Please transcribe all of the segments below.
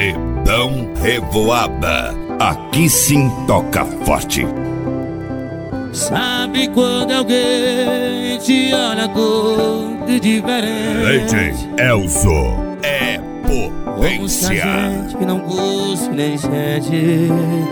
Paredão Revoada. Aqui sim toca forte. Sabe quando alguém te olha todo diferente? DJ Elzo é Como se a potência. gente não fosse nem gente.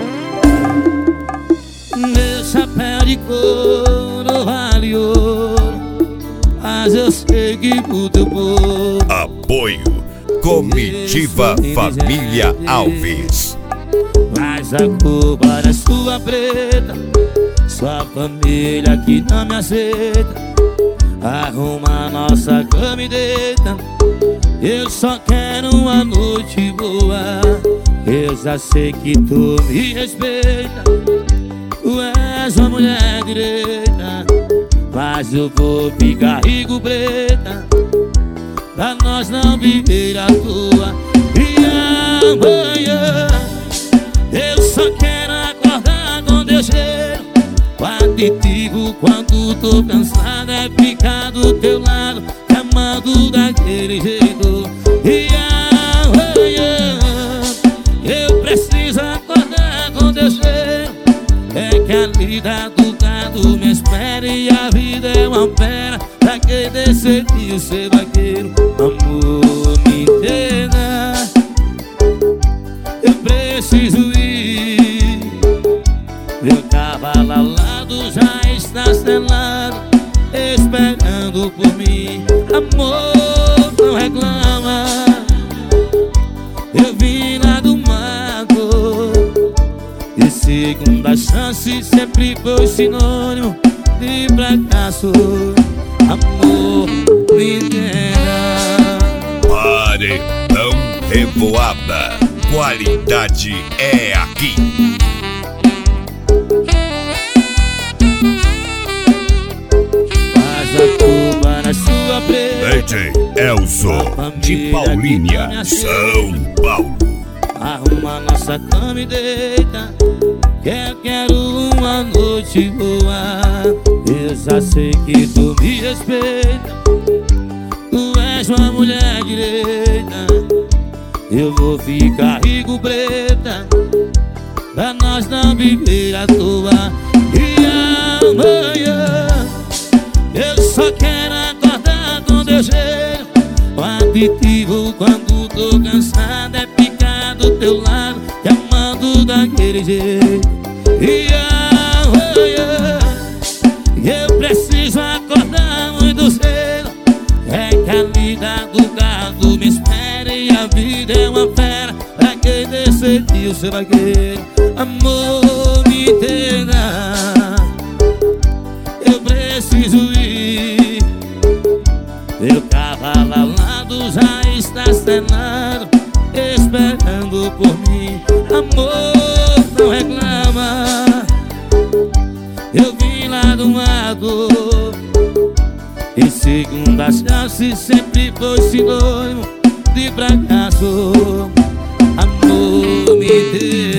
Meu chapéu de couro vale ouro, mas eu sei que pro teu povo Apoio Comitiva Família Alves. mas a culpa é sua preta, sua família que não me aceita. Arruma nossa cama e deita. Eu só quero uma noite boa. Eu já sei que tu me respeita. Tu és uma mulher direita, mas eu vou ficar rico preta, pra nós não viver à toa. E amanhã eu só quero acordar com teu cheiro. O aditivo quando tô cansado é ficar do teu lado, te amando daquele jeito. E amanhã eu preciso acordar com teu cheiro. É que a lida do gado me espera e a vida é uma pera pra quem decidiu ser vaqueiro. Amor, me entenda, eu preciso ir. Meu cavalo alado já está selado, esperando por mim. Amor, não reclama, eu vim lá do mato. E segunda chance sempre foi sinônimo de fracasso. Amor, me entenda. Paredão Revoada. Qualidade é aqui. Mas a culpa na sua preta, DJ Elzo de Paulínia, São Paulo. arruma nossa cama e deita, que eu quero uma noite boa. Eu já sei que tu me respeita. Tu és uma mulher direita. Eu vou ficar rico preta, pra nós não viver à toa. E amanhã eu só quero acordar com teu cheiro. O aditivo quando tô cansado é ficar do teu lado, te amando daquele jeito. E amanhã eu preciso acordar muito cedo. É que a lida do gado me espera e a vida é uma fera pra quem decidiu ser vaqueiro. Amor, me entenda, eu preciso ir. Meu cavalo alado já está selado, esperando por mim. Amor, não reclama, eu vim lá do mato. E segunda chance sempre foi sinônimo de fracasso. Amor, me dê.